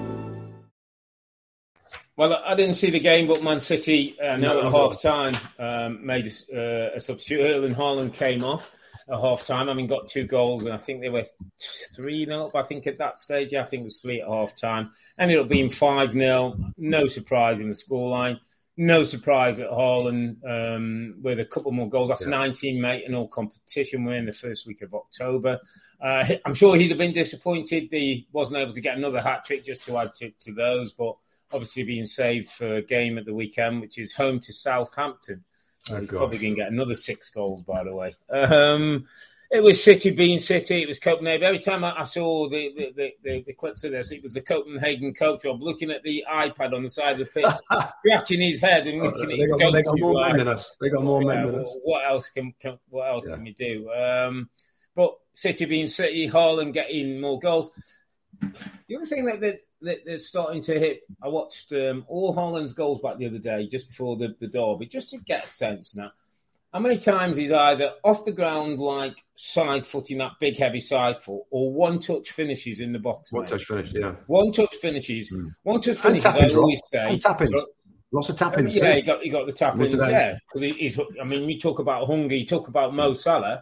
Well, I didn't see the game, but Man City, at half-time, made a substitute. Erling Haaland came off at half-time. Got 2 goals, and I think they were 3-0 up, I think, at that stage. I think it was 3 at half-time. Ended up being 5-0. No surprise in the scoreline. No surprise at Haaland with a couple more goals. That's 19, mate, in all competition. We're in the first week of October. I'm sure he'd have been disappointed he wasn't able to get another hat-trick just to add to those, but obviously being saved for a game at the weekend, which is home to Southampton. He's probably going to get another 6 goals, by the way. It was City being City. It was Copenhagen. Every time I saw the clips of this, it was the Copenhagen coach Rob looking at the iPad on the side of the pitch, scratching his head and looking at his coach. They got more men than us. They got more men than us. What else can we do? But City being City, Haaland getting more goals. The other thing that they're starting to hit, I watched all Haaland's goals back the other day, just before the derby, just to get a sense now. How many times he's either off the ground, like side-footing, that big, heavy side-foot, or one-touch finishes in the box? One-touch finish, yeah. One-touch finishes. One-touch finishes, I always say. And tap-ins. Lots of tap-ins, yeah, he got the tap-ins, yeah. You talk about hunger, you talk about Mo Salah.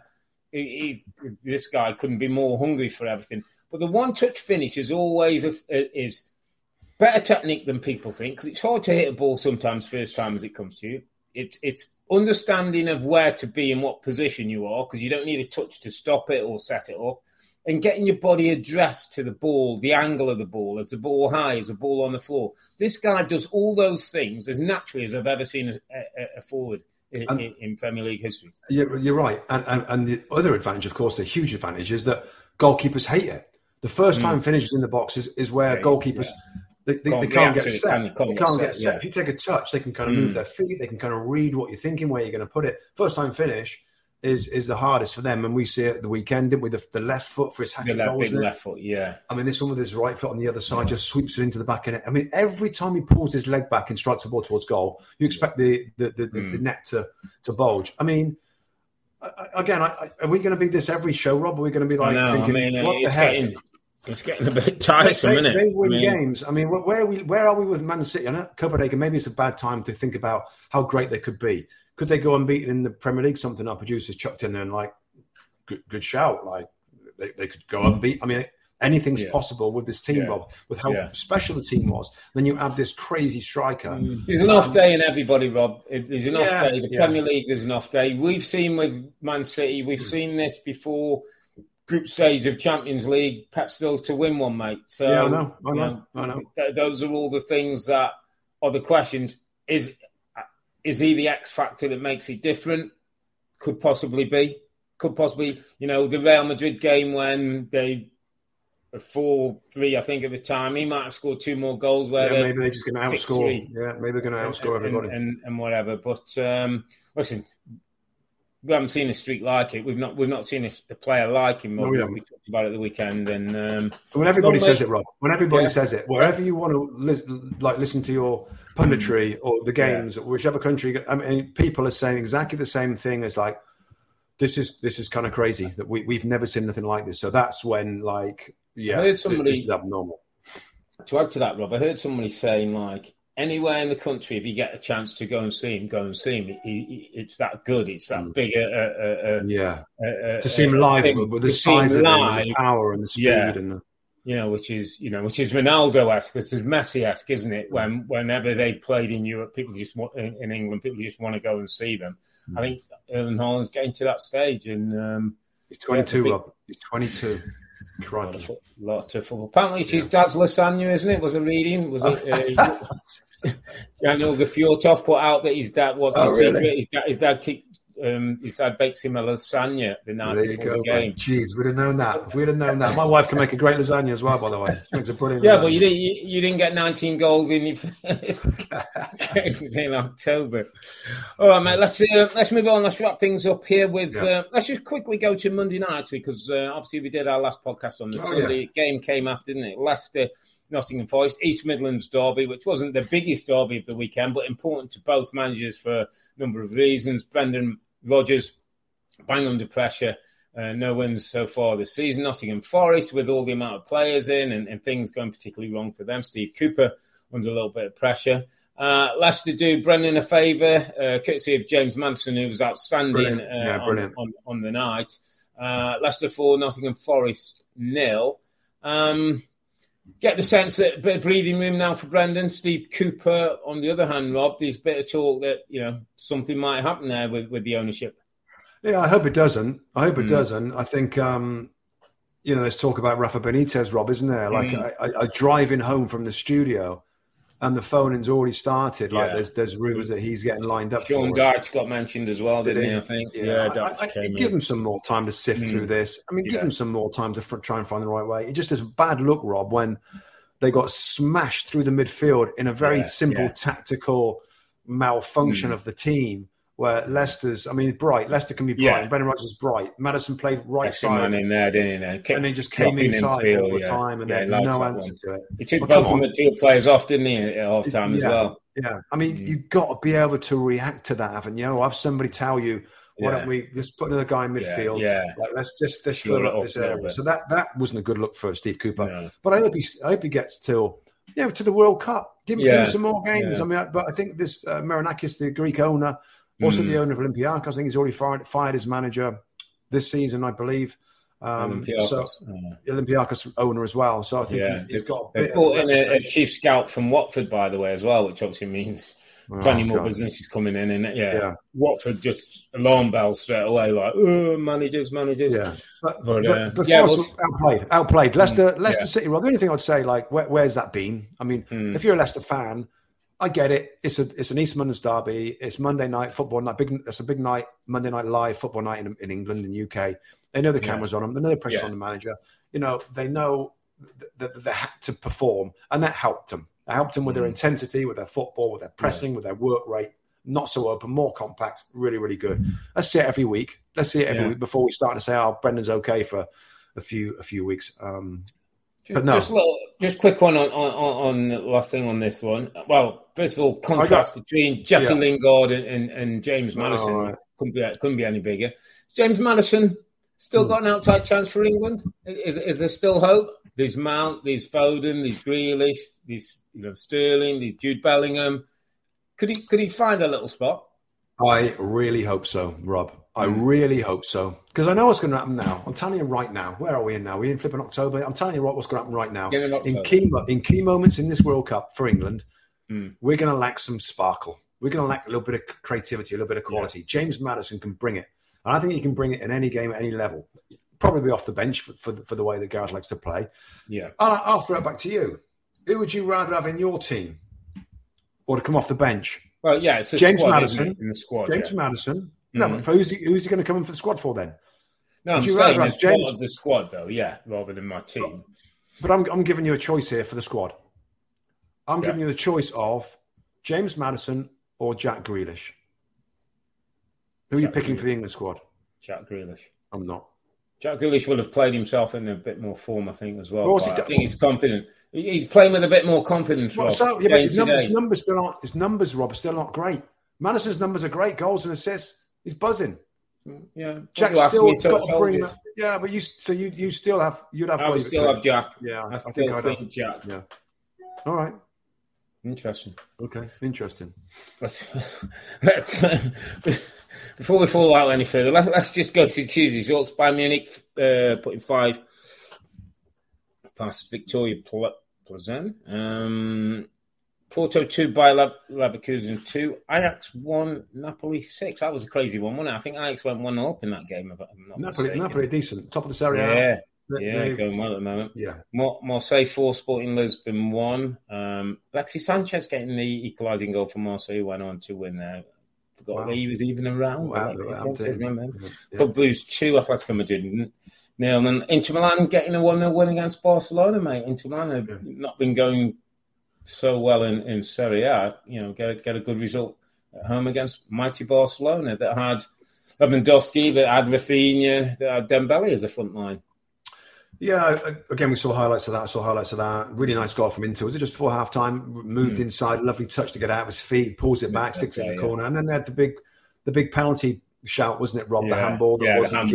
This guy couldn't be more hungry for everything. But the one-touch finish is always is better technique than people think, because it's hard to hit a ball sometimes first time as it comes to you. It's understanding of where to be and what position you are, because you don't need a touch to stop it or set it up, and getting your body addressed to the ball, the angle of the ball, is the ball high, is the ball on the floor. This guy does all those things as naturally as I've ever seen a forward in Premier League history. You're right. And the other advantage, of course, the huge advantage, is that goalkeepers hate it. The first time finishes in the box is where goalkeepers... They can't get set. They can't get set. If you take a touch, they can kind of move their feet. They can kind of read what you're thinking, where you're going to put it. First time finish, is the hardest for them. And we see it at the weekend, didn't we? The left foot for his hat-trick goal. Big left foot, yeah. I mean, this one with his right foot on the other side just sweeps it into the back of it. I mean, every time he pulls his leg back and strikes the ball towards goal, you expect the net to bulge. I mean, again, are we going to be this every show, Rob? Are we going to be like thinking, what the heck? It's getting a bit tiresome, isn't it? They win games. I mean, where are we with Man City? I know Copenhagen, maybe it's a bad time to think about how great they could be. Could they go unbeaten in the Premier League? Something our producers chucked in there and like, good shout. Like they could go unbeaten. I mean, anything's possible with this team, Bob, with how special the team was. Then you add this crazy striker. There's an off day in everybody, Rob. There's an off day. The Premier League, there's an off day. We've seen with Man City, we've seen this before. Group stage of Champions League, Pep still to win one, mate. So I know. Those are all the things that are the questions. Is he the X factor that makes it different? Could possibly be. The Real Madrid game when they were 4-3, I think at the time, he might have scored 2 more goals. Maybe they're just going to outscore. Yeah, maybe they're going to outscore everybody and whatever. But listen. We haven't seen a streak like it. We've not seen a player like him. We talked about it the weekend, and when everybody says it, Rob. When everybody says it, wherever you want to listen to your punditry or the games, whichever country. I mean, people are saying exactly the same thing as like, this is kind of crazy that we've never seen anything like this. So that's when I heard somebody, this is abnormal. To add to that, Rob, I heard somebody saying like, anywhere in the country, if you get a chance to go and see him, go and see him. It's that good. It's that big. To see him live with the size of him, and the power and the speed, and the... which is Ronaldo-esque. This is Messi-esque, isn't it? Whenever they played in Europe, people just in England, people just want to go and see them. I think Erling Haaland's getting to that stage, and he's 22. Rob, he's 22. Lots of football. Apparently, it's his dad's lasagna, isn't it? Was it reading? Was it? Daniel Gafiotov put out that his dad. What's his secret? His dad bakes him a lasagna the night before the game. Jeez, we'd have known that. If we'd have known that, my wife can make a great lasagna as well. By the way, she makes a brilliant. Yeah, lasagna. But you didn't get 19 goals in your first game in October. All right, mate. Let's move on. Let's wrap things up here with. Let's just quickly go to Monday night actually, because obviously we did our last podcast on the Sunday. Game came after, didn't it? Leicester, Nottingham Forest, East Midlands derby, which wasn't the biggest derby of the weekend, but important to both managers for a number of reasons. Brendan Rodgers, bang under pressure. No wins so far this season. Nottingham Forest, with all the amount of players in and things going particularly wrong for them. Steve Cooper under a little bit of pressure. Leicester do Brendan a favour, courtesy of James Manson, who was outstanding on the night. Leicester 4, Nottingham Forest 0. Get the sense that a bit of breathing room now for Brendan. Steve Cooper, on the other hand, Rob, there's a bit of talk that, something might happen there with the ownership. Yeah, I hope it doesn't. I think, there's talk about Rafa Benitez, Rob, isn't there? Like, I driving home from the studio and the phoning's already started. Like, there's rumours that he's getting lined up. Sean Dyche got mentioned as well, didn't he? I think. Give him some more time to sift through this. I mean, give him some more time to try and find the right way. It just is a bad look, Rob, when they got smashed through the midfield in a very simple tactical malfunction of the team. Where Leicester can be bright. And Brendan Rodgers is bright. Madison played right side. Man in there, didn't he? And he just came inside all the time and had no answer to it. He took both the midfield players off, didn't he, at half time as well? Yeah. I mean, you've got to be able to react to that, haven't you? Have somebody tell you, why don't we just put another guy in midfield? Like, let's fill up this area. So that wasn't a good look for Steve Cooper. No. But I hope he gets to the World Cup. Give him some more games. Yeah. But I think this Marinakis, the Greek owner, also the owner of Olympiacos, I think he's already fired his manager this season, I believe. Olympiacos owner as well. So I think he's got a bit. They brought in a chief scout from Watford, by the way, as well, which obviously means plenty more businesses coming in. And Watford just alarm bells straight away, like managers. Yeah, but outplayed. Leicester City. Well, the only thing I'd say, like, where's that been? I mean, if you're a Leicester fan, I get it. It's an East Midlands derby. It's Monday night football night. It's a big night, Monday night live football night in England and UK. They know the cameras on them. They know the pressure's on the manager. They know that they had to perform, and that helped them. It helped them with their intensity, with their football, with their pressing, with their work rate. not so open, more compact, really, really good. Let's see it every week. Let's see it every week before we start to say, "Oh, Brendan's okay for a few weeks." But no, just quick one on the last thing on this one. Well, first of all, contrast between Jesse Lingard and James Maddison couldn't be any bigger. James Maddison still got an outside chance for England. Is there still hope? There's Mount, there's Foden, there's Grealish, there's Sterling, there's Jude Bellingham. Could he find a little spot? I really hope so, Rob. I really hope so. Because I know what's going to happen now. I'm telling you right now. Where are we in now? We're in flipping October. I'm telling you what's going to happen right now. In key moments in this World Cup for England, we're going to lack some sparkle. We're going to lack a little bit of creativity, a little bit of quality. James Maddison can bring it. And I think he can bring it in any game at any level. Probably off the bench for the way that Gareth likes to play. Yeah. I'll throw it back to you. Who would you rather have in your team or to come off the bench? Well, yeah, it's James Maddison in the squad. James Maddison. No, but who's he going to come in for the squad for then? No, I'm saying as part of the squad though, rather than my team. But I'm giving you a choice here for the squad. I'm giving you the choice of James Maddison or Jack Grealish. Who are you picking for the England squad? Jack Grealish. I'm not. Jack Grealish would have played himself in a bit more form, I think, as well. I think he's confident. He's playing with a bit more confidence. Well, but his numbers, Rob, are still not great. Maddison's numbers are great, goals and assists. He's buzzing. Yeah, Jack's still got to bring that. Yeah, but you still have. I would still have Jack. Yeah, I still think Jack. Yeah. All right. Interesting. Okay, interesting. Let's before we fall out any further, let's just go to Tuesday results. Bayern Munich putting 5 past Victoria Plzen. Porto 2, Bayer Leverkusen 2, Ajax 1, Napoli 6. That was a crazy one, wasn't it? I think Ajax went 1-0 up in that game. Napoli are decent. Top of the Serie A. Yeah, going well at the moment. Yeah. Marseille 4, Sporting Lisbon 1. Alexis Sanchez getting the equalising goal for Marseille, went on to win there. Forgot he was even around. Alexis Sanchez, remember? Club Blues 2, Atletico Madrid 0. And Inter Milan getting a 1-0 win against Barcelona, mate. Inter Milan have not been going so well in Serie A, get a good result at home against mighty Barcelona that had Lewandowski, that had Rafinha, that had Dembele as a front line. Yeah, again, we saw highlights of that. Really nice goal from Inter. Was it just before half-time? Moved inside, lovely touch to get out of his feet, pulls it back, sticks it in the corner. And then they had the big penalty shout, wasn't it, Rob? The handball that wasn't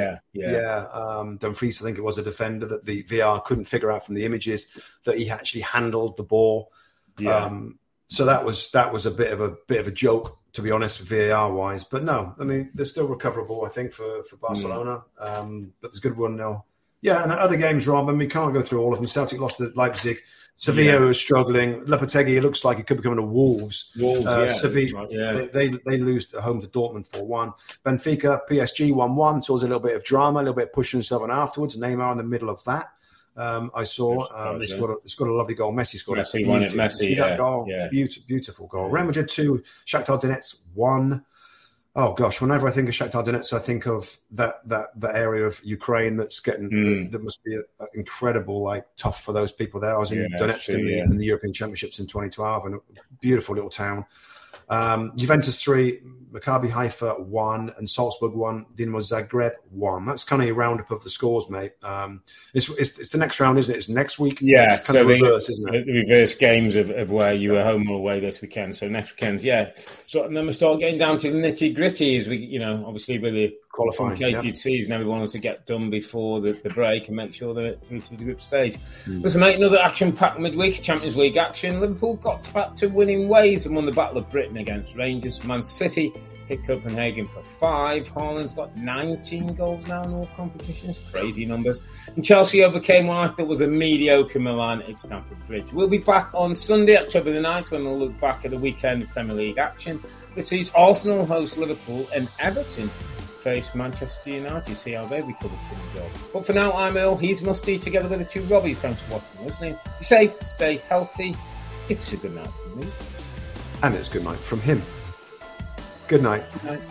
given. Dumfries, I think it was a defender that the VR couldn't figure out from the images that he actually handled the ball. Yeah. So that was a bit of a joke, to be honest, VAR wise. But no, I mean they're still recoverable, I think, for Barcelona. But there's a good 1-0. Yeah, and other games, Rob, and we can't go through all of them. Celtic lost to Leipzig. Sevilla was struggling. Lopetegui, it looks like it could be coming to Wolves. Sevilla, they lose at home to Dortmund 4-1. Benfica, PSG 1-1. So it was a little bit of drama, a little bit of pushing and stuff on afterwards. Neymar in the middle of that. I saw. It's got a lovely goal. Messi scored Messi won it. Messi, that goal? Yeah. Beautiful goal. Real Madrid 2, Shakhtar Donetsk 1. Oh gosh! Whenever I think of Shakhtar Donetsk, I think of that area of Ukraine that's getting that must be incredible, tough for those people there. I was in Donetsk in the European Championships in 2012, and a beautiful little town. Juventus 3, Maccabi Haifa 1, and Salzburg 1, Dinamo Zagreb 1. That's kind of a roundup of the scores, mate. It's the next round, isn't it? It's next week. Yeah, it's kind of reverse, isn't it? The reverse games of where you were home or away this weekend. So next weekend, So and then we start getting down to the nitty gritty as we, obviously with the complicated season, everyone wants to get done before the break and make sure they're through to the group stage. Listen, mate, another action-packed midweek Champions League action. Liverpool got back to winning ways and won the Battle of Britain against Rangers. Man City hit Copenhagen for 5. Haaland's got 19 goals now in all competitions. Crazy numbers. And Chelsea overcame what I thought was a mediocre Milan at Stamford Bridge. We'll be back on Sunday, October the 9th, when we'll look back at the weekend of Premier League action. This sees Arsenal host Liverpool and Everton face Manchester United. See how they recover from the job. But for now, I'm Earl. He's Musty, together with the two Robbies. Thanks for watching and listening. Be safe, stay healthy. It's a good night from me. And it's good night from him. Good night. Good night.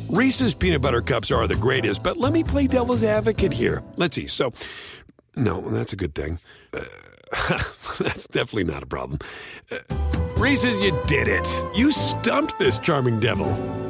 Reese's peanut butter cups are the greatest, but let me play devil's advocate here. Let's see. So, no, that's a good thing. That's definitely not a problem. Reese's, you did it. You stumped this charming devil.